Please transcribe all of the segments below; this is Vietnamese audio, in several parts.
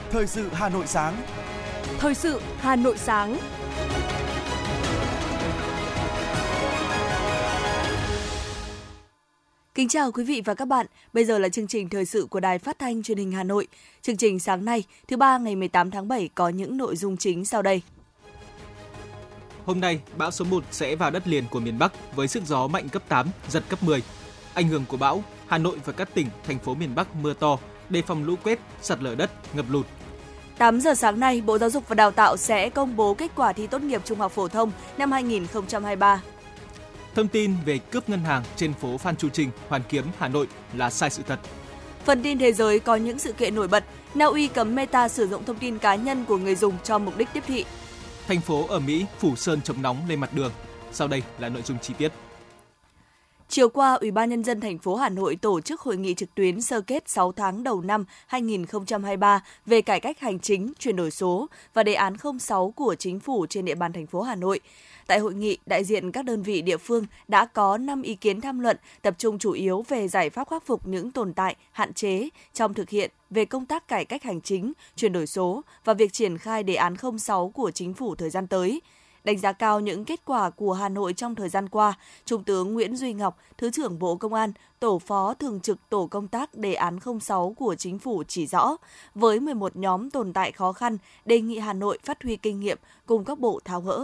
Thời sự Hà Nội sáng. Thời sự Hà Nội sáng. Kính chào quý vị và các bạn. Bây giờ là chương trình thời sự của Đài Phát thanh Truyền hình Hà Nội. Chương trình sáng nay, thứ ba ngày 18 tháng 7 có những nội dung chính sau đây. Hôm nay, bão số 1 sẽ vào đất liền của miền Bắc với sức gió mạnh cấp 8, giật cấp 10. Ảnh hưởng của bão, Hà Nội và các tỉnh, thành phố miền Bắc mưa to, đề phòng lũ quét, sạt lở đất, ngập lụt. 8 giờ sáng nay, Bộ Giáo dục và Đào tạo sẽ công bố kết quả thi tốt nghiệp trung học phổ thông năm 2023. Thông tin về cướp ngân hàng trên phố Phan Chu Trinh, Hoàn Kiếm, Hà Nội là sai sự thật. Phần tin thế giới có những sự kiện nổi bật. Na Uy cấm Meta sử dụng thông tin cá nhân của người dùng cho mục đích tiếp thị. Thành phố ở Mỹ phủ sơn chống nóng lên mặt đường. Sau đây là nội dung chi tiết. Chiều qua, Ủy ban Nhân dân thành phố Hà Nội tổ chức hội nghị trực tuyến sơ kết 6 tháng đầu năm 2023 về cải cách hành chính, chuyển đổi số và đề án 06 của Chính phủ trên địa bàn thành phố Hà Nội. Tại hội nghị, đại diện các đơn vị địa phương đã có 5 ý kiến tham luận, tập trung chủ yếu về giải pháp khắc phục những tồn tại, hạn chế trong thực hiện về công tác cải cách hành chính, chuyển đổi số và việc triển khai đề án 06 của Chính phủ thời gian tới. Đánh giá cao những kết quả của Hà Nội trong thời gian qua, Trung tướng Nguyễn Duy Ngọc, Thứ trưởng Bộ Công an, Tổ phó Thường trực Tổ công tác đề án 06 của Chính phủ chỉ rõ, với 11 nhóm tồn tại khó khăn, đề nghị Hà Nội phát huy kinh nghiệm cùng các bộ tháo gỡ.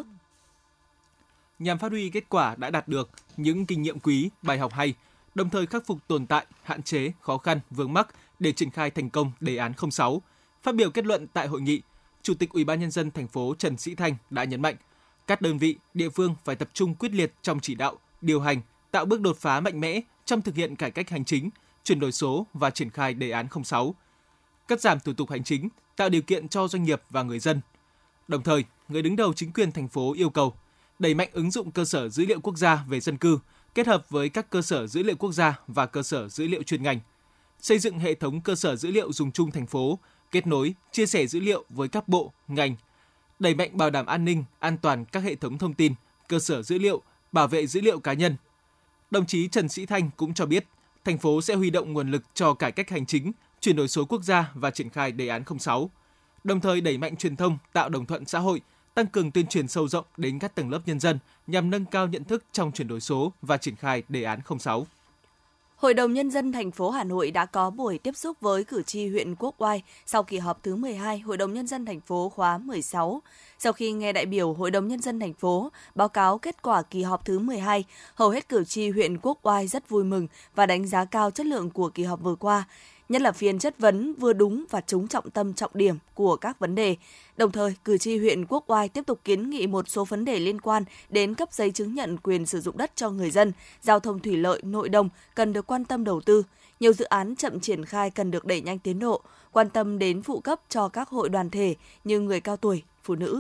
Nhằm phát huy kết quả đã đạt được, những kinh nghiệm quý, bài học hay, đồng thời khắc phục tồn tại, hạn chế, khó khăn, vướng mắc để triển khai thành công đề án 06. Phát biểu kết luận tại hội nghị, Chủ tịch Ủy ban Nhân dân thành phố Trần Sĩ Thanh đã nhấn mạnh, các đơn vị, địa phương phải tập trung quyết liệt trong chỉ đạo, điều hành, tạo bước đột phá mạnh mẽ trong thực hiện cải cách hành chính, chuyển đổi số và triển khai đề án 06. Cắt giảm thủ tục hành chính, tạo điều kiện cho doanh nghiệp và người dân. Đồng thời, người đứng đầu chính quyền thành phố yêu cầu đẩy mạnh ứng dụng cơ sở dữ liệu quốc gia về dân cư, kết hợp với các cơ sở dữ liệu quốc gia và cơ sở dữ liệu chuyên ngành. Xây dựng hệ thống cơ sở dữ liệu dùng chung thành phố, kết nối, chia sẻ dữ liệu với các bộ, ngành. Đẩy mạnh bảo đảm an ninh, an toàn các hệ thống thông tin, cơ sở dữ liệu, bảo vệ dữ liệu cá nhân. Đồng chí Trần Sĩ Thanh cũng cho biết, thành phố sẽ huy động nguồn lực cho cải cách hành chính, chuyển đổi số quốc gia và triển khai đề án 06. Đồng thời đẩy mạnh truyền thông, tạo đồng thuận xã hội, tăng cường tuyên truyền sâu rộng đến các tầng lớp nhân dân nhằm nâng cao nhận thức trong chuyển đổi số và triển khai đề án 06. Hội đồng Nhân dân thành phố Hà Nội đã có buổi tiếp xúc với cử tri huyện Quốc Oai sau kỳ họp thứ 12 Hội đồng Nhân dân thành phố khóa 16. Sau khi nghe đại biểu Hội đồng Nhân dân thành phố báo cáo kết quả kỳ họp thứ 12, hầu hết cử tri huyện Quốc Oai rất vui mừng và đánh giá cao chất lượng của kỳ họp vừa qua, nhất là phiên chất vấn vừa đúng và trúng trọng tâm trọng điểm của các vấn đề. Đồng thời, cử tri huyện Quốc Oai tiếp tục kiến nghị một số vấn đề liên quan đến cấp giấy chứng nhận quyền sử dụng đất cho người dân, giao thông thủy lợi, nội đồng cần được quan tâm đầu tư. Nhiều dự án chậm triển khai cần được đẩy nhanh tiến độ, quan tâm đến phụ cấp cho các hội đoàn thể như người cao tuổi, phụ nữ.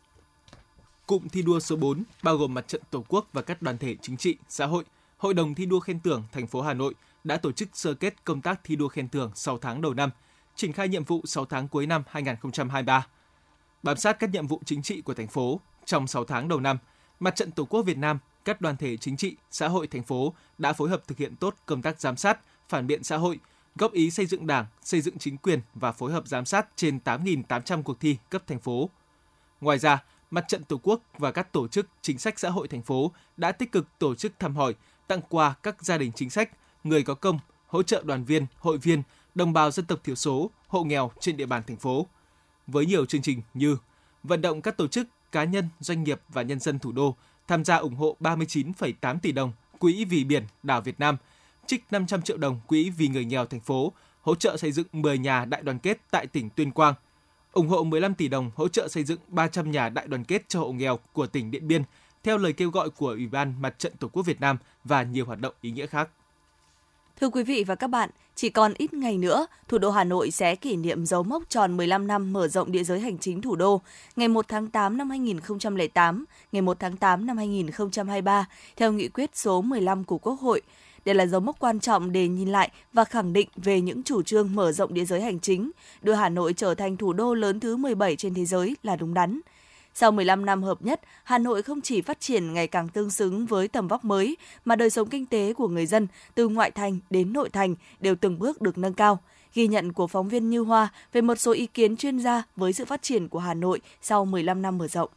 Cụm thi đua số 4 bao gồm Mặt trận Tổ quốc và các đoàn thể chính trị, xã hội, Hội đồng thi đua khen thưởng thành phố Hà Nội đã tổ chức sơ kết công tác thi đua khen thưởng 6 tháng đầu năm, triển khai nhiệm vụ 6 tháng cuối năm 2023. Bám sát các nhiệm vụ chính trị của thành phố, trong 6 tháng đầu năm, Mặt trận Tổ quốc Việt Nam, các đoàn thể chính trị, xã hội thành phố đã phối hợp thực hiện tốt công tác giám sát, phản biện xã hội, góp ý xây dựng Đảng, xây dựng chính quyền và phối hợp giám sát trên 8.800 cuộc thi cấp thành phố. Ngoài ra, Mặt trận Tổ quốc và các tổ chức chính sách xã hội thành phố đã tích cực tổ chức thăm hỏi, tặng quà các gia đình chính sách, người có công, hỗ trợ đoàn viên, hội viên, đồng bào dân tộc thiểu số, hộ nghèo trên địa bàn thành phố. Với nhiều chương trình như vận động các tổ chức, cá nhân, doanh nghiệp và nhân dân thủ đô tham gia ủng hộ 39,8 tỷ đồng Quỹ vì biển đảo Việt Nam, trích 500 triệu đồng Quỹ vì người nghèo thành phố, hỗ trợ xây dựng 10 nhà đại đoàn kết tại tỉnh Tuyên Quang, ủng hộ 15 tỷ đồng hỗ trợ xây dựng 300 nhà đại đoàn kết cho hộ nghèo của tỉnh Điện Biên, theo lời kêu gọi của Ủy ban Mặt trận Tổ quốc Việt Nam và nhiều hoạt động ý nghĩa khác. Thưa quý vị và các bạn, chỉ còn ít ngày nữa, thủ đô Hà Nội sẽ kỷ niệm dấu mốc tròn 15 năm mở rộng địa giới hành chính thủ đô, ngày 1 tháng 8 năm 2008, ngày 1 tháng 8 năm 2023, theo nghị quyết số 15 của Quốc hội. Đây là dấu mốc quan trọng để nhìn lại và khẳng định về những chủ trương mở rộng địa giới hành chính, đưa Hà Nội trở thành thủ đô lớn thứ 17 trên thế giới là đúng đắn. Sau 15 năm hợp nhất, Hà Nội không chỉ phát triển ngày càng tương xứng với tầm vóc mới, mà đời sống kinh tế của người dân từ ngoại thành đến nội thành đều từng bước được nâng cao. Ghi nhận của phóng viên Như Hoa về một số ý kiến chuyên gia với sự phát triển của Hà Nội sau 15 năm mở rộng.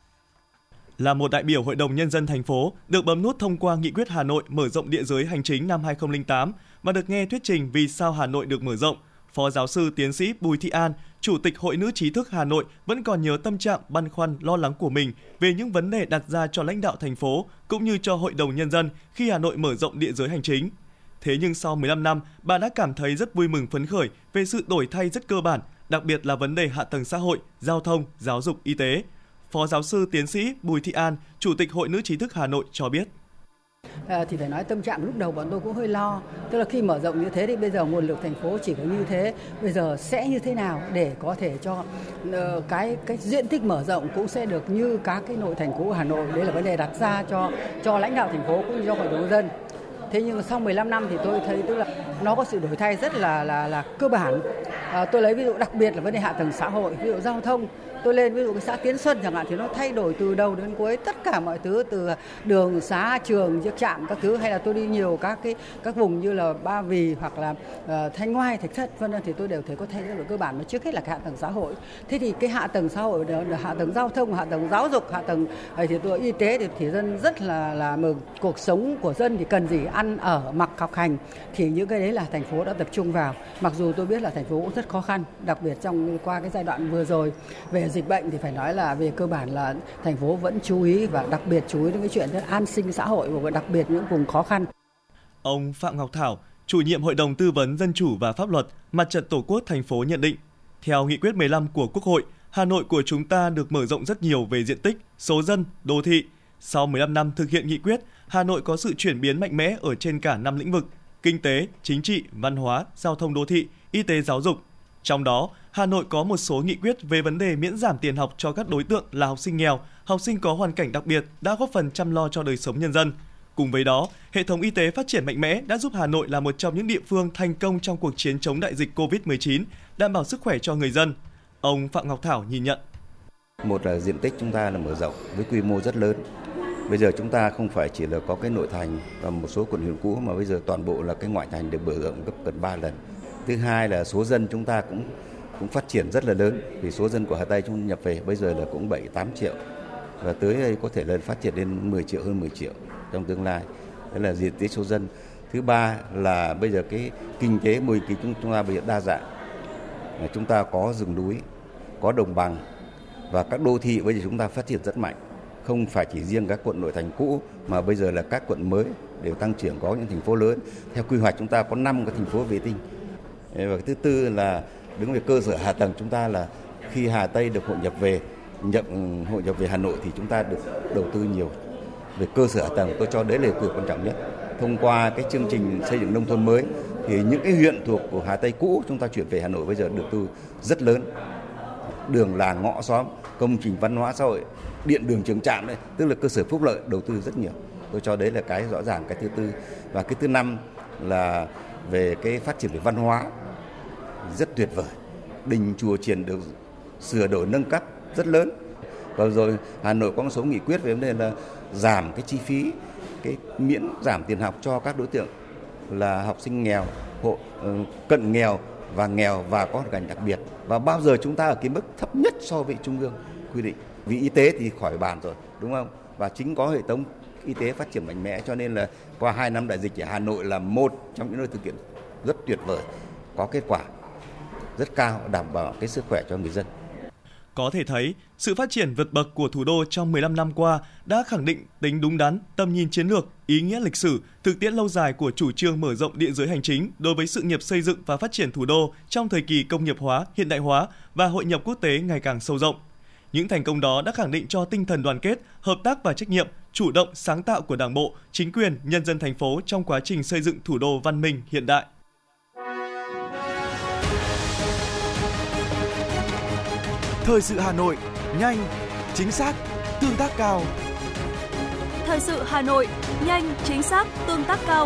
Là một đại biểu Hội đồng Nhân dân thành phố, được bấm nút thông qua nghị quyết Hà Nội mở rộng địa giới hành chính năm 2008 và được nghe thuyết trình vì sao Hà Nội được mở rộng, Phó giáo sư tiến sĩ Bùi Thị An, Chủ tịch Hội Nữ trí thức Hà Nội vẫn còn nhớ tâm trạng băn khoăn lo lắng của mình về những vấn đề đặt ra cho lãnh đạo thành phố cũng như cho Hội đồng Nhân dân khi Hà Nội mở rộng địa giới hành chính. Thế nhưng sau 15 năm, bà đã cảm thấy rất vui mừng phấn khởi về sự đổi thay rất cơ bản, đặc biệt là vấn đề hạ tầng xã hội, giao thông, giáo dục, y tế. Phó giáo sư tiến sĩ Bùi Thị An, Chủ tịch Hội Nữ trí thức Hà Nội cho biết. Thì phải nói tâm trạng lúc đầu bọn tôi cũng hơi lo. Tức là khi mở rộng như thế thì bây giờ nguồn lực thành phố chỉ có như thế. Bây giờ sẽ như thế nào để có thể cho cái diện tích mở rộng cũng sẽ được như các cái nội thành cũ Hà Nội. Đây là vấn đề đặt ra cho lãnh đạo thành phố cũng như cho Hội đồng nhân dân. Thế nhưng sau 15 năm thì tôi thấy tức là nó có sự đổi thay rất là cơ bản. Tôi lấy ví dụ đặc biệt là vấn đề hạ tầng xã hội, ví dụ giao thông. Tôi lên ví dụ cái xã Tiến Xuân chẳng hạn thì nó thay đổi từ đầu đến cuối tất cả mọi thứ, từ đường xá, trường, trạm các thứ, hay là tôi đi nhiều các vùng như là Ba Vì hoặc là Thanh Ngoai, Thạch Thất vân vân thì tôi đều thấy có thay đổi cơ bản. Mà trước hết là cái hạ tầng xã hội. Thế thì cái hạ tầng xã hội, hạ tầng giao thông, hạ tầng giáo dục, hạ tầng thì tôi y tế thì dân rất là mừng. Cuộc sống của dân thì cần gì, ăn ở mặc học hành thì những cái đấy là thành phố đã tập trung vào. Mặc dù tôi biết là thành phố cũng rất khó khăn, đặc biệt qua cái giai đoạn vừa rồi về dịch bệnh thì phải nói là về cơ bản là thành phố vẫn chú ý và đặc biệt chú ý đến cái chuyện an sinh xã hội và đặc biệt những vùng khó khăn. Ông Phạm Ngọc Thảo, chủ nhiệm Hội đồng Tư vấn Dân chủ và Pháp luật, Mặt trận Tổ quốc thành phố nhận định, theo nghị quyết 15 của Quốc hội, Hà Nội của chúng ta được mở rộng rất nhiều về diện tích, số dân, đô thị. Sau 15 năm thực hiện nghị quyết, Hà Nội có sự chuyển biến mạnh mẽ ở trên cả 5 lĩnh vực: kinh tế, chính trị, văn hóa, giao thông đô thị, y tế, giáo dục. Trong đó, Hà Nội có một số nghị quyết về vấn đề miễn giảm tiền học cho các đối tượng là học sinh nghèo, học sinh có hoàn cảnh đặc biệt đã góp phần chăm lo cho đời sống nhân dân. Cùng với đó, hệ thống y tế phát triển mạnh mẽ đã giúp Hà Nội là một trong những địa phương thành công trong cuộc chiến chống đại dịch COVID-19, đảm bảo sức khỏe cho người dân. Ông Phạm Ngọc Thảo nhìn nhận. Một là diện tích chúng ta là mở rộng với quy mô rất lớn. Bây giờ chúng ta không phải chỉ là có cái nội thành và một số quận huyện cũ mà bây giờ toàn bộ là cái ngoại thành được mở rộng gấp gần 3 lần. Thứ hai là số dân chúng ta cũng phát triển rất là lớn, vì số dân của Hà Tây chúng nhập về bây giờ là cũng 7-8 triệu và tới đây có thể là phát triển lên 10 triệu, hơn 10 triệu trong tương lai. Đó là diện tích số dân. Thứ ba là bây giờ cái kinh tế mô hình chúng ta bây giờ đa dạng. Chúng ta có rừng núi, có đồng bằng và các đô thị bây giờ chúng ta phát triển rất mạnh. Không phải chỉ riêng các quận nội thành cũ mà bây giờ là các quận mới đều tăng trưởng, có những thành phố lớn. Theo quy hoạch chúng ta có 5 cái thành phố vệ tinh. Và thứ tư là đứng về cơ sở hạ tầng, chúng ta là khi Hà Tây được hội nhập về Hà Nội thì chúng ta được đầu tư nhiều về cơ sở hạ tầng. Tôi cho đấy là điều quan trọng nhất. Thông qua cái chương trình xây dựng nông thôn mới thì những cái huyện thuộc của Hà Tây cũ chúng ta chuyển về Hà Nội bây giờ được đầu tư rất lớn. Đường làng ngõ xóm, công trình văn hóa xã hội, điện đường trường trạm đấy, tức là cơ sở phúc lợi đầu tư rất nhiều. Tôi cho đấy là cái rõ ràng, cái thứ tư. Và cái thứ năm là về cái phát triển về văn hóa rất tuyệt vời. Đình chùa chiền được sửa đổi nâng cấp rất lớn. Và rồi Hà Nội có một số nghị quyết về vấn đề là giảm cái chi phí, cái miễn giảm tiền học cho các đối tượng là học sinh nghèo, hộ cận nghèo và có hoàn cảnh đặc biệt. Và bao giờ chúng ta ở cái mức thấp nhất so với trung ương quy định. Vì y tế thì khỏi bàn rồi, đúng không? Và chính có hệ thống y tế phát triển mạnh mẽ, cho nên là qua 2 năm đại dịch thì Hà Nội là một trong những nơi thực hiện rất tuyệt vời, có kết quả rất cao, đảm bảo cái sức khỏe cho người dân. Có thể thấy, sự phát triển vượt bậc của thủ đô trong 15 năm qua đã khẳng định tính đúng đắn, tầm nhìn chiến lược, ý nghĩa lịch sử, thực tiễn lâu dài của chủ trương mở rộng địa giới hành chính đối với sự nghiệp xây dựng và phát triển thủ đô trong thời kỳ công nghiệp hóa, hiện đại hóa và hội nhập quốc tế ngày càng sâu rộng. Những thành công đó đã khẳng định cho tinh thần đoàn kết, hợp tác và trách nhiệm, chủ động sáng tạo của Đảng bộ, chính quyền, nhân dân thành phố trong quá trình xây dựng thủ đô văn minh hiện đại. Thời sự Hà Nội, nhanh, chính xác, tương tác cao. Thời sự Hà Nội, nhanh, chính xác, tương tác cao.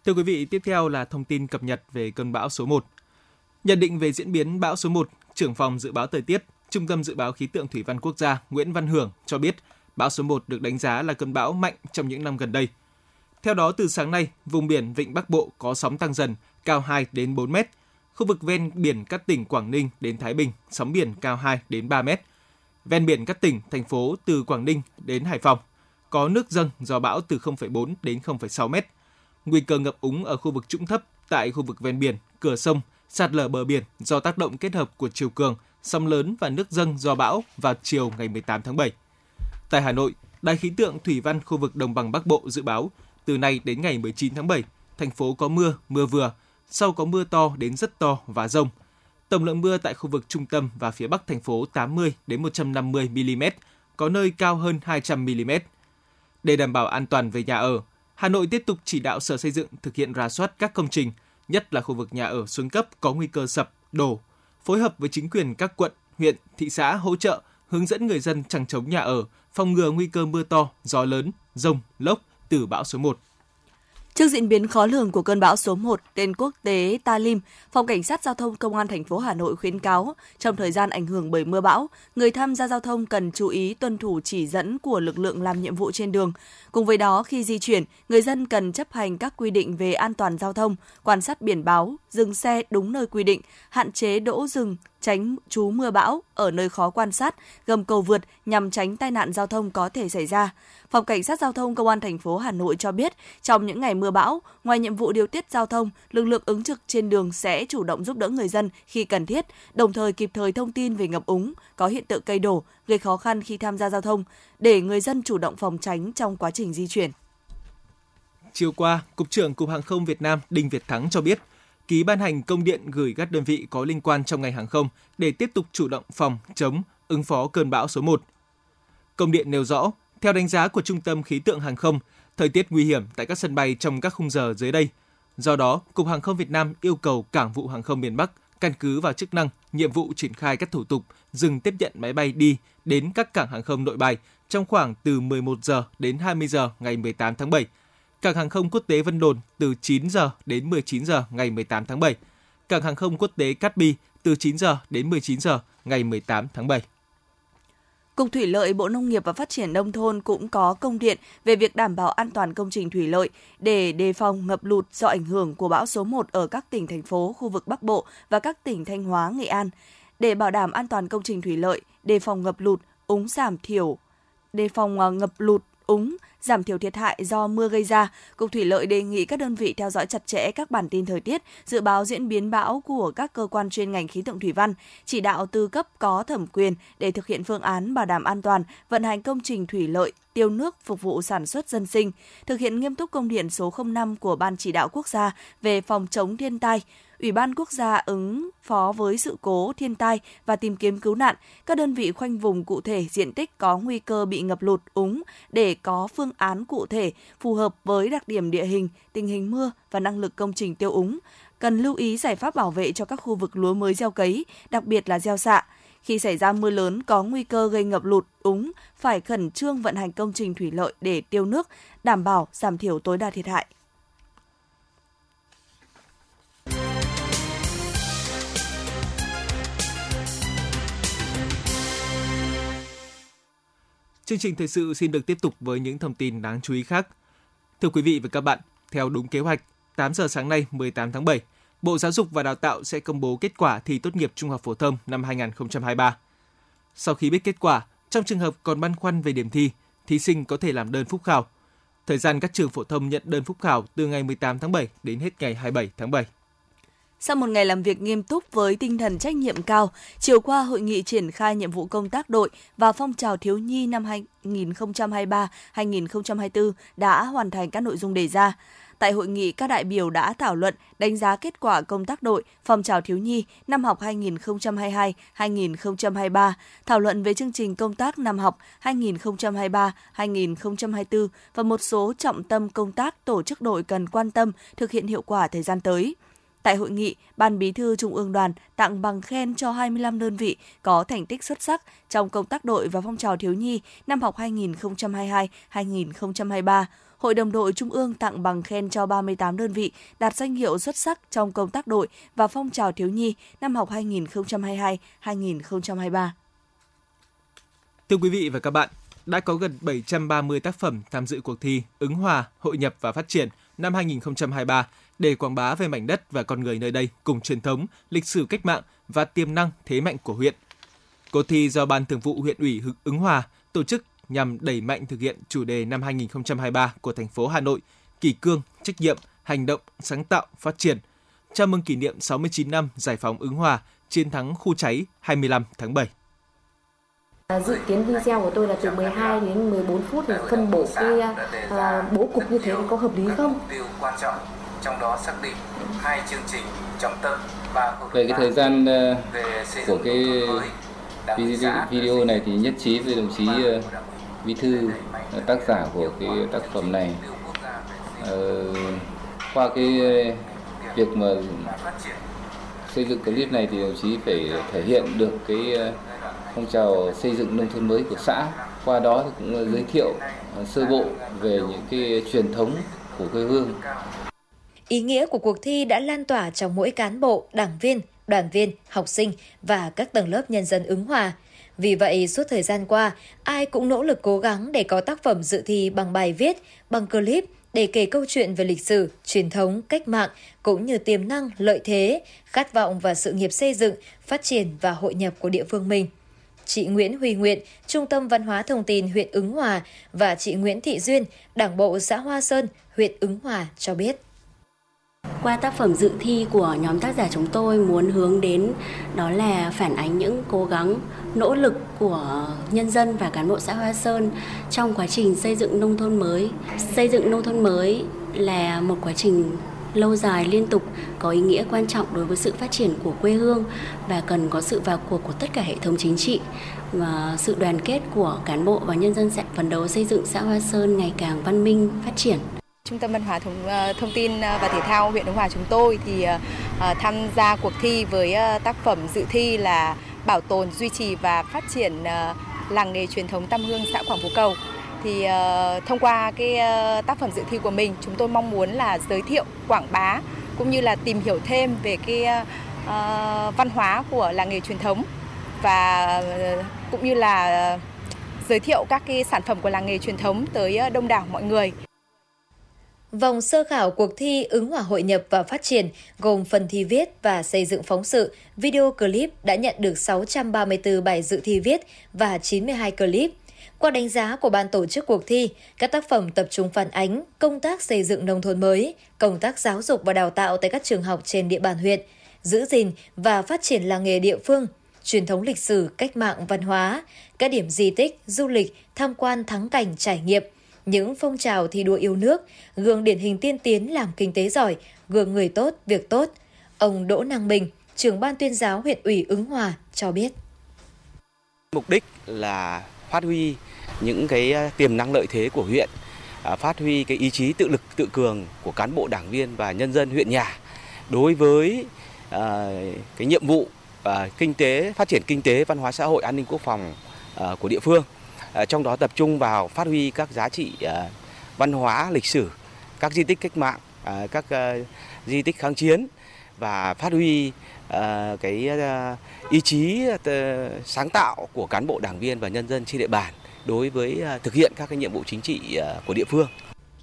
Thưa quý vị, tiếp theo là thông tin cập nhật về cơn bão số 1. Nhận định về diễn biến bão số 1, trưởng phòng dự báo thời tiết, Trung tâm Dự báo Khí tượng Thủy văn Quốc gia Nguyễn Văn Hưởng cho biết bão số 1 được đánh giá là cơn bão mạnh trong những năm gần đây. Theo đó, từ sáng nay, vùng biển Vịnh Bắc Bộ có sóng tăng dần, cao 2 đến 4 mét. Khu vực ven biển các tỉnh Quảng Ninh đến Thái Bình, sóng biển cao 2 đến 3 mét. Ven biển các tỉnh, thành phố từ Quảng Ninh đến Hải Phòng có nước dâng do bão từ 0,4 đến 0,6 mét. Nguy cơ ngập úng ở khu vực trũng thấp tại khu vực ven biển, cửa sông, sạt lở bờ biển do tác động kết hợp của chiều cường, sóng lớn và nước dâng do bão vào chiều ngày 18 tháng 7. Tại Hà Nội, Đài khí tượng Thủy văn khu vực Đồng bằng Bắc Bộ dự báo từ nay đến ngày 19 tháng 7, thành phố có mưa, mưa vừa, sau có mưa to đến rất to và dông. Tổng lượng mưa tại khu vực trung tâm và phía Bắc thành phố 80 đến 150 mm, có nơi cao hơn 200 mm. Để đảm bảo an toàn về nhà ở, Hà Nội tiếp tục chỉ đạo Sở Xây dựng thực hiện rà soát các công trình, nhất là khu vực nhà ở xuống cấp có nguy cơ sập, đổ, phối hợp với chính quyền các quận, huyện, thị xã hỗ trợ, hướng dẫn người dân chằng chống nhà ở, phòng ngừa nguy cơ mưa to, gió lớn, dông, lốc từ bão số 1. Trước diễn biến khó lường của cơn bão số 1 tên quốc tế Talim, Phòng Cảnh sát Giao thông Công an thành phố Hà Nội khuyến cáo trong thời gian ảnh hưởng bởi mưa bão, người tham gia giao thông cần chú ý tuân thủ chỉ dẫn của lực lượng làm nhiệm vụ trên đường. Cùng với đó, khi di chuyển, người dân cần chấp hành các quy định về an toàn giao thông, quan sát biển báo, dừng xe đúng nơi quy định, hạn chế đỗ dừng, tránh trú mưa bão ở nơi khó quan sát, gầm cầu vượt nhằm tránh tai nạn giao thông có thể xảy ra. Phòng Cảnh sát Giao thông Công an thành phố Hà Nội cho biết, trong những ngày mưa bão, ngoài nhiệm vụ điều tiết giao thông, lực lượng ứng trực trên đường sẽ chủ động giúp đỡ người dân khi cần thiết, đồng thời kịp thời thông tin về ngập úng, có hiện tượng cây đổ, gây khó khăn khi tham gia giao thông, để người dân chủ động phòng tránh trong quá trình di chuyển. Chiều qua, Cục trưởng Cục Hàng không Việt Nam Đinh Việt Thắng cho biết, ký ban hành công điện gửi các đơn vị có liên quan trong ngành hàng không để tiếp tục chủ động phòng, chống, ứng phó cơn bão số 1. Công điện nêu rõ, theo đánh giá của Trung tâm Khí tượng Hàng không, thời tiết nguy hiểm tại các sân bay trong các khung giờ dưới đây. Do đó, Cục Hàng không Việt Nam yêu cầu Cảng vụ Hàng không miền Bắc căn cứ vào chức năng, nhiệm vụ triển khai các thủ tục dừng tiếp nhận máy bay đi đến các cảng hàng không Nội Bài trong khoảng từ 11 giờ đến 20 giờ ngày 18 tháng 7. Cảng hàng không quốc tế Vân Đồn từ 9 giờ đến 19 giờ ngày 18 tháng 7. Cảng hàng không quốc tế Cát Bi từ 9 giờ đến 19 giờ ngày 18 tháng 7. Cục Thủy lợi, Bộ Nông nghiệp và Phát triển Nông thôn cũng có công điện về việc đảm bảo an toàn công trình thủy lợi để đề phòng ngập lụt do ảnh hưởng của bão số 1 ở các tỉnh, thành phố, khu vực Bắc Bộ và các tỉnh Thanh Hóa, Nghệ An. Để bảo đảm an toàn công trình thủy lợi, đề phòng ngập lụt, giảm thiểu thiệt hại do mưa gây ra, Cục Thủy lợi đề nghị các đơn vị theo dõi chặt chẽ các bản tin thời tiết, dự báo diễn biến bão của các cơ quan chuyên ngành khí tượng thủy văn, chỉ đạo từ cấp có thẩm quyền để thực hiện phương án bảo đảm an toàn, vận hành công trình thủy lợi, tiêu nước phục vụ sản xuất dân sinh, thực hiện nghiêm túc công điện số 05 của Ban Chỉ đạo Quốc gia về phòng chống thiên tai, Ủy ban Quốc gia ứng phó với sự cố thiên tai và tìm kiếm cứu nạn, các đơn vị khoanh vùng cụ thể diện tích có nguy cơ bị ngập lụt, úng để có phương án cụ thể phù hợp với đặc điểm địa hình, tình hình mưa và năng lực công trình tiêu úng. Cần lưu ý giải pháp bảo vệ cho các khu vực lúa mới gieo cấy, đặc biệt là gieo xạ. Khi xảy ra mưa lớn có nguy cơ gây ngập lụt, úng, phải khẩn trương vận hành công trình thủy lợi để tiêu nước, đảm bảo giảm thiểu tối đa thiệt hại. Chương trình thời sự xin được tiếp tục với những thông tin đáng chú ý khác. Thưa quý vị và các bạn, theo đúng kế hoạch, 8 giờ sáng nay 18 tháng 7, Bộ Giáo dục và Đào tạo sẽ công bố kết quả thi tốt nghiệp trung học phổ thông năm 2023. Sau khi biết kết quả, trong trường hợp còn băn khoăn về điểm thi, thí sinh có thể làm đơn phúc khảo. Thời gian các trường phổ thông nhận đơn phúc khảo từ ngày 18 tháng 7 đến hết ngày 27 tháng 7. Sau một ngày làm việc nghiêm túc với tinh thần trách nhiệm cao, chiều qua hội nghị triển khai nhiệm vụ công tác đội và phong trào thiếu nhi năm 2023-2024 đã hoàn thành các nội dung đề ra. Tại hội nghị, các đại biểu đã thảo luận, đánh giá kết quả công tác đội, phong trào thiếu nhi năm học 2022-2023, thảo luận về chương trình công tác năm học 2023-2024 và một số trọng tâm công tác tổ chức đội cần quan tâm thực hiện hiệu quả thời gian tới. Tại hội nghị, Ban Bí thư Trung ương Đoàn tặng bằng khen cho 25 đơn vị có thành tích xuất sắc trong công tác đội và phong trào thiếu nhi năm học 2022-2023. Hội đồng đội Trung ương tặng bằng khen cho 38 đơn vị đạt danh hiệu xuất sắc trong công tác đội và phong trào thiếu nhi năm học 2022-2023. Thưa quý vị và các bạn, đã có gần 730 tác phẩm tham dự cuộc thi Ứng Hòa, Hội nhập và Phát triển năm 2023 để quảng bá về mảnh đất và con người nơi đây cùng truyền thống, lịch sử cách mạng và tiềm năng thế mạnh của huyện. Cuộc thi do Ban Thường vụ huyện ủy Ứng Hòa tổ chức nhằm đẩy mạnh thực hiện chủ đề năm 2023 của thành phố Hà Nội: kỷ cương, trách nhiệm, hành động, sáng tạo, phát triển. Chào mừng kỷ niệm 69 năm giải phóng Ứng Hòa, chiến thắng khu cháy 25 tháng 7. Dự kiến video của tôi là từ 12 đến 14 phút để phân bổ cái bố cục như thế có hợp lý không? Quan trọng trong đó xác định 2 chương trình trọng tâm về cái thời gian của cái video này thì nhất trí với đồng chí Bí thư tác giả của cái tác phẩm này. Qua cái việc mà xây dựng clip này thì đồng chí phải thể hiện được cái phong trào xây dựng nông thôn mới của xã. Qua đó thì cũng giới thiệu sơ bộ về những cái truyền thống của quê hương. Ý nghĩa của cuộc thi đã lan tỏa trong mỗi cán bộ, đảng viên, đoàn viên, học sinh và các tầng lớp nhân dân Ứng Hòa. Vì vậy, suốt thời gian qua, ai cũng nỗ lực cố gắng để có tác phẩm dự thi bằng bài viết, bằng clip để kể câu chuyện về lịch sử, truyền thống, cách mạng, cũng như tiềm năng, lợi thế, khát vọng và sự nghiệp xây dựng, phát triển và hội nhập của địa phương mình. Chị Nguyễn Huy Nguyện, Trung tâm Văn hóa Thông tin huyện Ứng Hòa và chị Nguyễn Thị Duyên, Đảng bộ xã Hoa Sơn, huyện Ứng Hòa cho biết. Qua tác phẩm dự thi của nhóm tác giả chúng tôi muốn hướng đến đó là phản ánh những cố gắng, nỗ lực của nhân dân và cán bộ xã Hoa Sơn trong quá trình xây dựng nông thôn mới. Xây dựng nông thôn mới là một quá trình lâu dài liên tục, có ý nghĩa quan trọng đối với sự phát triển của quê hương và cần có sự vào cuộc của tất cả hệ thống chính trị và sự đoàn kết của cán bộ và nhân dân sẽ phấn đấu xây dựng xã Hoa Sơn ngày càng văn minh, phát triển. Trung tâm Văn hóa Thông tin và Thể thao huyện Ứng Hòa chúng tôi thì tham gia cuộc thi với tác phẩm dự thi là bảo tồn, duy trì và phát triển làng nghề truyền thống Tam Hương, xã Quảng Phú Cầu. Thì thông qua cái tác phẩm dự thi của mình, chúng tôi mong muốn là giới thiệu, quảng bá cũng như là tìm hiểu thêm về cái văn hóa của làng nghề truyền thống và cũng như là giới thiệu các cái sản phẩm của làng nghề truyền thống tới đông đảo mọi người. Vòng sơ khảo cuộc thi Ứng Hòa hội nhập và phát triển gồm phần thi viết và xây dựng phóng sự, video clip đã nhận được 634 bài dự thi viết và 92 clip. Qua đánh giá của ban tổ chức cuộc thi, các tác phẩm tập trung phản ánh công tác xây dựng nông thôn mới, công tác giáo dục và đào tạo tại các trường học trên địa bàn huyện, giữ gìn và phát triển làng nghề địa phương, truyền thống lịch sử, cách mạng, văn hóa, các điểm di tích, du lịch, tham quan thắng cảnh trải nghiệm, những phong trào thi đua yêu nước, gương điển hình tiên tiến làm kinh tế giỏi, gương người tốt, việc tốt. Ông Đỗ Năng Bình, trưởng ban tuyên giáo huyện ủy Ứng Hòa cho biết. Mục đích là phát huy những cái tiềm năng lợi thế của huyện, phát huy cái ý chí tự lực tự cường của cán bộ đảng viên và nhân dân huyện nhà đối với cái nhiệm vụ kinh tế, phát triển kinh tế, văn hóa xã hội, an ninh quốc phòng của địa phương. Trong đó tập trung vào phát huy các giá trị văn hóa, lịch sử, các di tích cách mạng, các di tích kháng chiến và phát huy cái ý chí sáng tạo của cán bộ đảng viên và nhân dân trên địa bàn đối với thực hiện các cái nhiệm vụ chính trị của địa phương.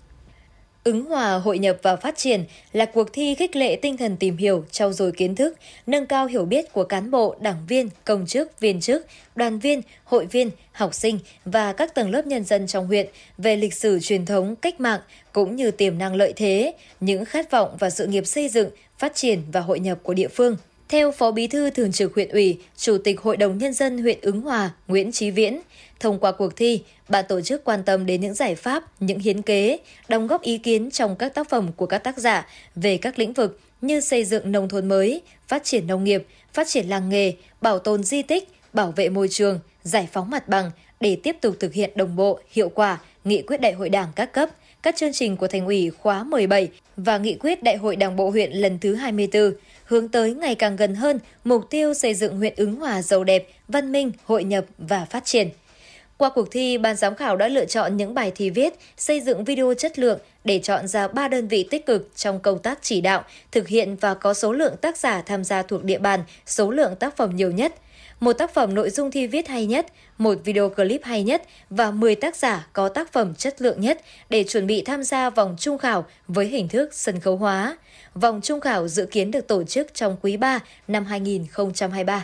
Ứng Hòa hội nhập và phát triển là cuộc thi khích lệ tinh thần tìm hiểu, trau dồi kiến thức, nâng cao hiểu biết của cán bộ, đảng viên, công chức, viên chức, đoàn viên, hội viên, học sinh và các tầng lớp nhân dân trong huyện về lịch sử truyền thống, cách mạng cũng như tiềm năng lợi thế, những khát vọng và sự nghiệp xây dựng, phát triển và hội nhập của địa phương. Theo Phó Bí thư Thường trực huyện ủy, Chủ tịch Hội đồng Nhân dân huyện Ứng Hòa Nguyễn Chí Viễn, thông qua cuộc thi, ban tổ chức quan tâm đến những giải pháp, những hiến kế, đóng góp ý kiến trong các tác phẩm của các tác giả về các lĩnh vực như xây dựng nông thôn mới, phát triển nông nghiệp, phát triển làng nghề, bảo tồn di tích, bảo vệ môi trường, giải phóng mặt bằng để tiếp tục thực hiện đồng bộ, hiệu quả nghị quyết Đại hội Đảng các cấp, các chương trình của Thành ủy khóa 17 và nghị quyết Đại hội Đảng bộ huyện lần thứ 24, hướng tới ngày càng gần hơn mục tiêu xây dựng huyện Ứng Hòa giàu đẹp, văn minh, hội nhập và phát triển. Qua cuộc thi, ban giám khảo đã lựa chọn những bài thi viết, xây dựng video chất lượng để chọn ra 3 đơn vị tích cực trong công tác chỉ đạo, thực hiện và có số lượng tác giả tham gia thuộc địa bàn, số lượng tác phẩm nhiều nhất. 1 tác phẩm nội dung thi viết hay nhất, 1 video clip hay nhất và 10 tác giả có tác phẩm chất lượng nhất để chuẩn bị tham gia vòng chung khảo với hình thức sân khấu hóa. Vòng chung khảo dự kiến được tổ chức trong quý 3 năm 2023.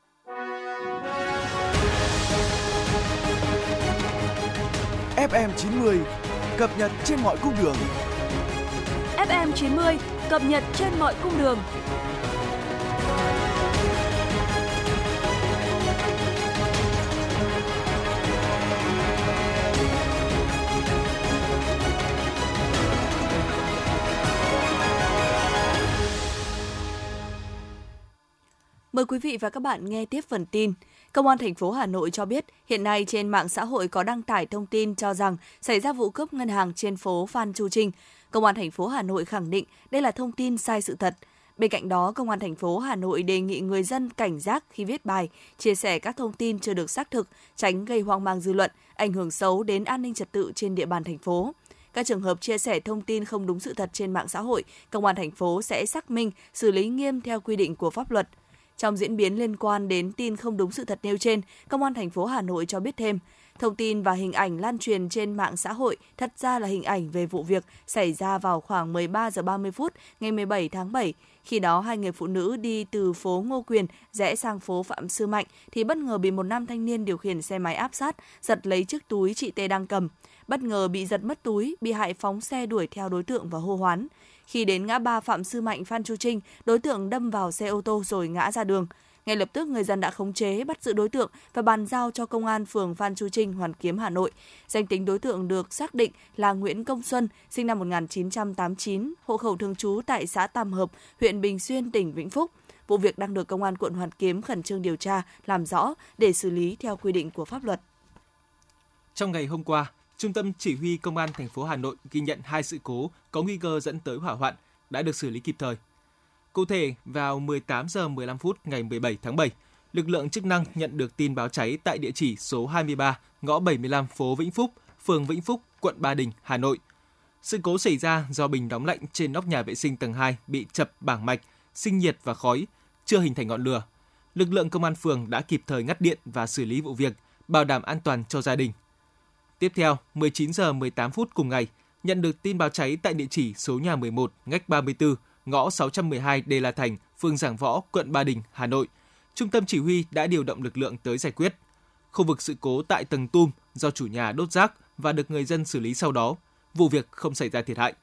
FM 90 cập nhật trên mọi cung đường. FM 90 cập nhật trên mọi cung đường. Mời quý vị và các bạn nghe tiếp phần tin. Công an thành phố Hà Nội cho biết, hiện nay trên mạng xã hội có đăng tải thông tin cho rằng xảy ra vụ cướp ngân hàng trên phố Phan Chu Trinh. Công an thành phố Hà Nội khẳng định đây là thông tin sai sự thật. Bên cạnh đó, Công an thành phố Hà Nội đề nghị người dân cảnh giác khi viết bài, chia sẻ các thông tin chưa được xác thực, tránh gây hoang mang dư luận, ảnh hưởng xấu đến an ninh trật tự trên địa bàn thành phố. Các trường hợp chia sẻ thông tin không đúng sự thật trên mạng xã hội, Công an thành phố sẽ xác minh, xử lý nghiêm theo quy định của pháp luật. Trong diễn biến liên quan đến tin không đúng sự thật nêu trên, Công an thành phố Hà Nội cho biết thêm, thông tin và hình ảnh lan truyền trên mạng xã hội thật ra là hình ảnh về vụ việc xảy ra vào khoảng 13 giờ 30 phút ngày 17 tháng 7. Khi đó, 2 người phụ nữ đi từ phố Ngô Quyền rẽ sang phố Phạm Sư Mạnh thì bất ngờ bị một nam thanh niên điều khiển xe máy áp sát, giật lấy chiếc túi chị T đang cầm. Bất ngờ bị giật mất túi, bị hại phóng xe đuổi theo đối tượng và hô hoán. Khi đến ngã ba Phạm Sư Mạnh Phan Chu Trinh, đối tượng đâm vào xe ô tô rồi ngã ra đường. Ngay lập tức, người dân đã khống chế, bắt giữ đối tượng và bàn giao cho Công an phường Phan Chu Trinh, Hoàn Kiếm, Hà Nội. Danh tính đối tượng được xác định là Nguyễn Công Xuân, sinh năm 1989, hộ khẩu thường trú tại xã Tam Hợp, huyện Bình Xuyên, tỉnh Vĩnh Phúc. Vụ việc đang được Công an quận Hoàn Kiếm khẩn trương điều tra, làm rõ để xử lý theo quy định của pháp luật. Trong ngày hôm qua, Trung tâm Chỉ huy Công an thành phố Hà Nội ghi nhận 2 sự cố có nguy cơ dẫn tới hỏa hoạn đã được xử lý kịp thời. Cụ thể, vào 18 giờ 15 phút ngày 17 tháng 7, lực lượng chức năng nhận được tin báo cháy tại địa chỉ số 23, ngõ 75 phố Vĩnh Phúc, phường Vĩnh Phúc, quận Ba Đình, Hà Nội. Sự cố xảy ra do bình nóng lạnh trên nóc nhà vệ sinh tầng 2 bị chập bảng mạch, sinh nhiệt và khói, chưa hình thành ngọn lửa. Lực lượng công an phường đã kịp thời ngắt điện và xử lý vụ việc, bảo đảm an toàn cho gia đình. Tiếp theo, 19 giờ 18 phút cùng ngày, nhận được tin báo cháy tại địa chỉ số nhà 11, ngách 34, ngõ 612 Đê La Thành, phường Giảng Võ, quận Ba Đình, Hà Nội. Trung tâm chỉ huy đã điều động lực lượng tới giải quyết. Khu vực sự cố tại tầng tum do chủ nhà đốt rác và được người dân xử lý sau đó. Vụ việc không xảy ra thiệt hại.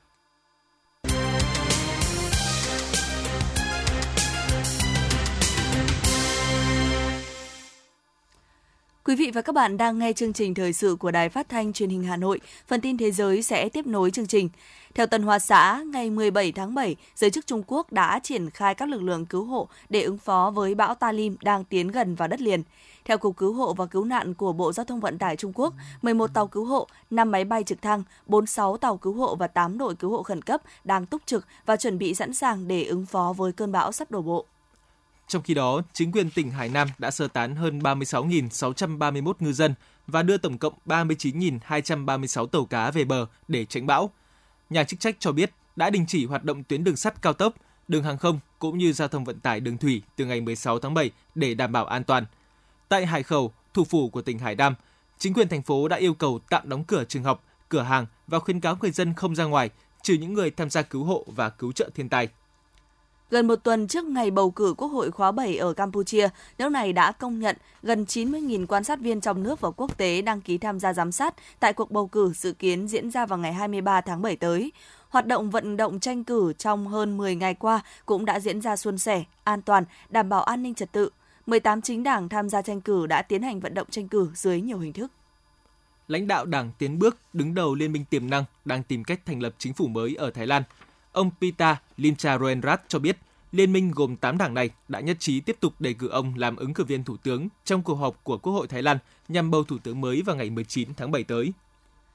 Quý vị và các bạn đang nghe chương trình thời sự của Đài Phát thanh Truyền hình Hà Nội. Phần tin thế giới sẽ tiếp nối chương trình. Theo Tân Hoa Xã, ngày 17 tháng 7, giới chức Trung Quốc đã triển khai các lực lượng cứu hộ để ứng phó với bão Talim đang tiến gần vào đất liền. Theo Cục Cứu hộ và Cứu nạn của Bộ Giao thông Vận tải Trung Quốc, 11 tàu cứu hộ, 5 máy bay trực thăng, 46 tàu cứu hộ và 8 đội cứu hộ khẩn cấp đang túc trực và chuẩn bị sẵn sàng để ứng phó với cơn bão sắp đổ bộ. Trong khi đó, chính quyền tỉnh Hải Nam đã sơ tán hơn 36.631 ngư dân và đưa tổng cộng 39.236 tàu cá về bờ để tránh bão. Nhà chức trách cho biết đã đình chỉ hoạt động tuyến đường sắt cao tốc, đường hàng không cũng như giao thông vận tải đường thủy từ ngày 16 tháng 7 để đảm bảo an toàn. Tại Hải Khẩu, thủ phủ của tỉnh Hải Nam, chính quyền thành phố đã yêu cầu tạm đóng cửa trường học, cửa hàng và khuyến cáo người dân không ra ngoài, trừ những người tham gia cứu hộ và cứu trợ thiên tai. Gần một tuần trước ngày bầu cử Quốc hội khóa 7 ở Campuchia, nước này đã công nhận gần 90.000 quan sát viên trong nước và quốc tế đăng ký tham gia giám sát tại cuộc bầu cử dự kiến diễn ra vào ngày 23 tháng 7 tới. Hoạt động vận động tranh cử trong hơn 10 ngày qua cũng đã diễn ra suôn sẻ, an toàn, đảm bảo an ninh trật tự. 18 chính đảng tham gia tranh cử đã tiến hành vận động tranh cử dưới nhiều hình thức. Lãnh đạo Đảng Tiến Bước đứng đầu Liên minh Tiềm năng đang tìm cách thành lập chính phủ mới ở Thái Lan. Ông Pita Limcharoenrat cho biết liên minh gồm 8 đảng này đã nhất trí tiếp tục đề cử ông làm ứng cử viên thủ tướng trong cuộc họp của Quốc hội Thái Lan nhằm bầu thủ tướng mới vào ngày 19 tháng 7 tới.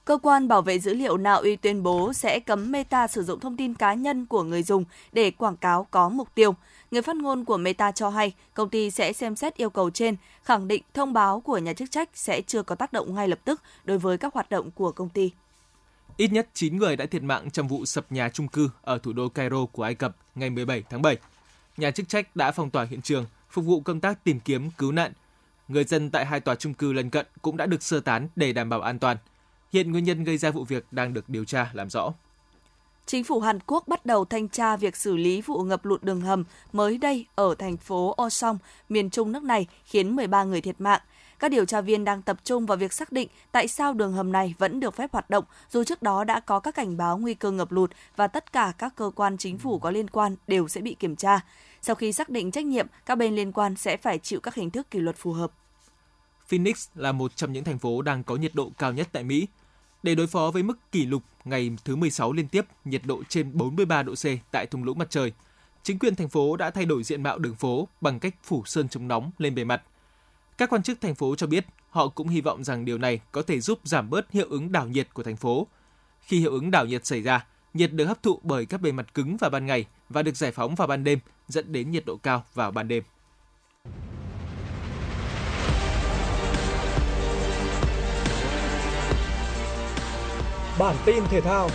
Cơ quan bảo vệ dữ liệu Na Uy tuyên bố sẽ cấm Meta sử dụng thông tin cá nhân của người dùng để quảng cáo có mục tiêu. Người phát ngôn của Meta cho hay công ty sẽ xem xét yêu cầu trên, khẳng định thông báo của nhà chức trách sẽ chưa có tác động ngay lập tức đối với các hoạt động của công ty. Ít nhất 9 người đã thiệt mạng trong vụ sập nhà chung cư ở thủ đô Cairo của Ai Cập ngày 17 tháng 7. Nhà chức trách đã phong tỏa hiện trường, phục vụ công tác tìm kiếm cứu nạn. Người dân tại 2 tòa chung cư lân cận cũng đã được sơ tán để đảm bảo an toàn. Hiện nguyên nhân gây ra vụ việc đang được điều tra làm rõ. Chính phủ Hàn Quốc bắt đầu thanh tra việc xử lý vụ ngập lụt đường hầm mới đây ở thành phố Oseong, miền trung nước này, khiến 13 người thiệt mạng. Các điều tra viên đang tập trung vào việc xác định tại sao đường hầm này vẫn được phép hoạt động, dù trước đó đã có các cảnh báo nguy cơ ngập lụt và tất cả các cơ quan chính phủ có liên quan đều sẽ bị kiểm tra. Sau khi xác định trách nhiệm, các bên liên quan sẽ phải chịu các hình thức kỷ luật phù hợp. Phoenix là một trong những thành phố đang có nhiệt độ cao nhất tại Mỹ. Để đối phó với mức kỷ lục ngày thứ 16 liên tiếp, nhiệt độ trên 43 độ C tại thung lũng mặt trời, chính quyền thành phố đã thay đổi diện mạo đường phố bằng cách phủ sơn chống nóng lên bề mặt. Các quan chức thành phố cho biết họ cũng hy vọng rằng điều này có thể giúp giảm bớt hiệu ứng đảo nhiệt của thành phố. Khi hiệu ứng đảo nhiệt xảy ra, nhiệt được hấp thụ bởi các bề mặt cứng vào ban ngày và được giải phóng vào ban đêm, dẫn đến nhiệt độ cao vào ban đêm. Bản tin thể thao.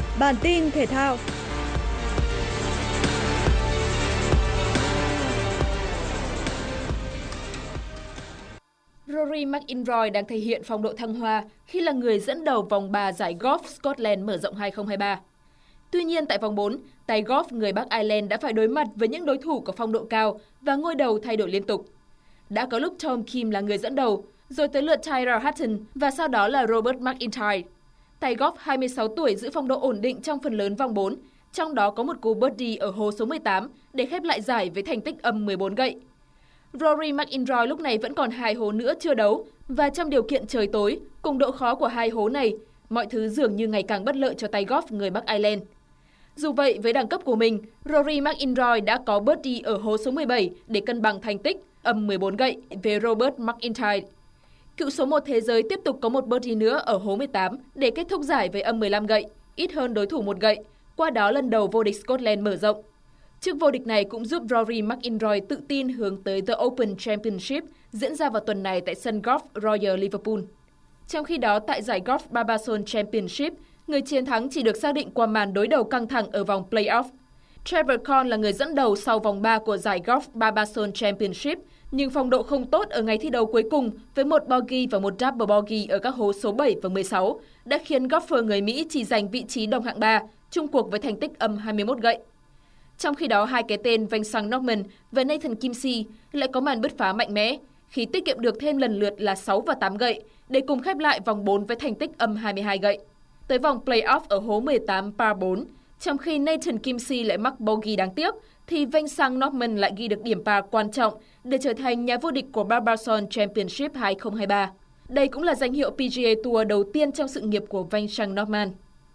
Rory McIlroy đang thể hiện phong độ thăng hoa khi là người dẫn đầu vòng 3 giải Golf Scotland mở rộng 2023. Tuy nhiên tại vòng 4, tay golf người Bắc Ireland đã phải đối mặt với những đối thủ có phong độ cao và ngôi đầu thay đổi liên tục. Đã có lúc Tom Kim là người dẫn đầu, rồi tới lượt Tyrrell Hatton và sau đó là Robert McIntyre. Tay golf 26 tuổi giữ phong độ ổn định trong phần lớn vòng 4, trong đó có một cú birdie ở hole số 18 để khép lại giải với thành tích âm 14 gậy. Rory McIlroy lúc này vẫn còn 2 hố nữa chưa đấu và trong điều kiện trời tối, cùng độ khó của 2 hố này, mọi thứ dường như ngày càng bất lợi cho tay golf người Bắc Ireland. Dù vậy, với đẳng cấp của mình, Rory McIlroy đã có birdie ở hố số 17 để cân bằng thành tích âm 14 gậy về Robert McIntyre. Cựu số 1 thế giới tiếp tục có một birdie nữa ở hố 18 để kết thúc giải với âm 15 gậy, ít hơn đối thủ 1 gậy, qua đó lần đầu vô địch Scotland mở rộng. Chức vô địch này cũng giúp Rory McIlroy tự tin hướng tới The Open Championship diễn ra vào tuần này tại sân golf Royal Liverpool. Trong khi đó, tại giải golf Barbasol Championship, người chiến thắng chỉ được xác định qua màn đối đầu căng thẳng ở vòng play-off. Trevor Conn là người dẫn đầu sau vòng 3 của giải golf Barbasol Championship, nhưng phong độ không tốt ở ngày thi đấu cuối cùng với một bogey và một double bogey ở các hố số 7 và 16 đã khiến golfer người Mỹ chỉ giành vị trí đồng hạng 3, chung cuộc với thành tích âm 21 gậy. Trong khi đó, hai cái tên Vincent Norman và Nathan Kimsey lại có màn bứt phá mạnh mẽ khi tiết kiệm được thêm lần lượt là 6 và 8 gậy để cùng khép lại vòng 4 với thành tích âm 22 gậy. Tới vòng play-off ở hố 18 par 4, trong khi Nathan Kimsey lại mắc bogey đáng tiếc, thì Vincent Norman lại ghi được điểm par quan trọng để trở thành nhà vô địch của Barbasol Championship 2023. Đây cũng là danh hiệu PGA Tour đầu tiên trong sự nghiệp của Vincent Norman.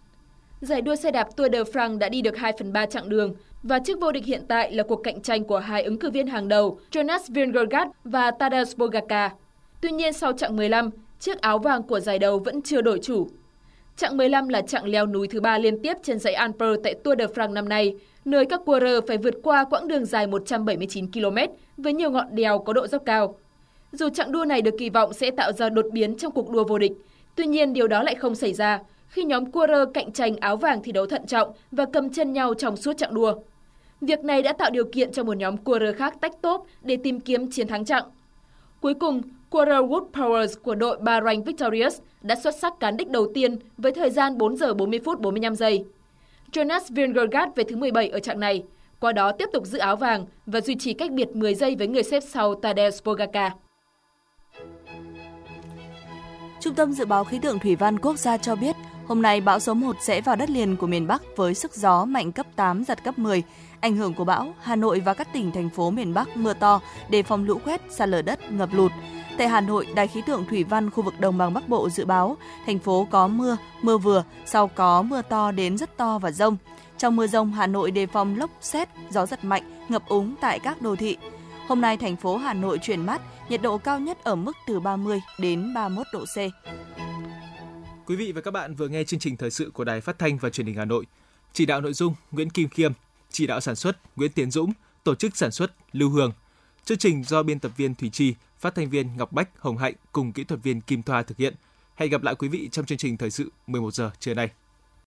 Giải đua xe đạp Tour de France đã đi được 2/3 chặng đường và chức vô địch hiện tại là cuộc cạnh tranh của hai ứng cử viên hàng đầu Jonas Vingegaard và Tadej Pogačar. Tuy nhiên sau chặng 15, chiếc áo vàng của giải đấu vẫn chưa đổi chủ. Chặng 15 là chặng leo núi thứ 3 liên tiếp trên dãy Alpes tại Tour de France năm nay, nơi các coureur phải vượt qua quãng đường dài 179 km với nhiều ngọn đèo có độ dốc cao. Dù chặng đua này được kỳ vọng sẽ tạo ra đột biến trong cuộc đua vô địch, tuy nhiên điều đó lại không xảy ra khi nhóm coureur cạnh tranh áo vàng thi đấu thận trọng và cầm chân nhau trong suốt chặng đua. Việc này đã tạo điều kiện cho một nhóm coureur khác tách top để tìm kiếm chiến thắng chặng. Cuối cùng, coureur Wood Powers của đội Bahrain Victorious đã xuất sắc cán đích đầu tiên với thời gian 4 giờ 40 phút 45 giây. Jonas Vingegaard về thứ 17 ở chặng này, qua đó tiếp tục giữ áo vàng và duy trì cách biệt 10 giây với người xếp sau Tadej Pogačar. Trung tâm Dự báo Khí tượng Thủy văn Quốc gia cho biết, hôm nay bão số 1 sẽ vào đất liền của miền Bắc với sức gió mạnh cấp 8, giật cấp 10. Ảnh hưởng của bão, Hà Nội và các tỉnh, thành phố miền Bắc mưa to, đề phòng lũ quét, sạt lở đất, ngập lụt. Tại Hà Nội, Đài Khí tượng Thủy văn khu vực Đồng bằng Bắc Bộ dự báo thành phố có mưa, mưa vừa, sau có mưa to đến rất to và dông. Trong mưa dông, Hà Nội đề phòng lốc sét, gió giật mạnh, ngập úng tại các đô thị. Hôm nay, thành phố Hà Nội chuyển mát, nhiệt độ cao nhất ở mức từ 30 đến 31 độ C. Quý vị và các bạn vừa nghe chương trình thời sự của Đài Phát thanh và Truyền hình Hà Nội. Chỉ đạo nội dung Nguyễn Kim Khiêm, chỉ đạo sản xuất Nguyễn Tiến Dũng, tổ chức sản xuất Lưu Hương. Chương trình do biên tập viên Thủy Chi, phát thanh viên Ngọc Bách, Hồng Hạnh cùng kỹ thuật viên Kim Thoa thực hiện. Hẹn gặp lại quý vị trong chương trình thời sự 11 giờ trưa nay.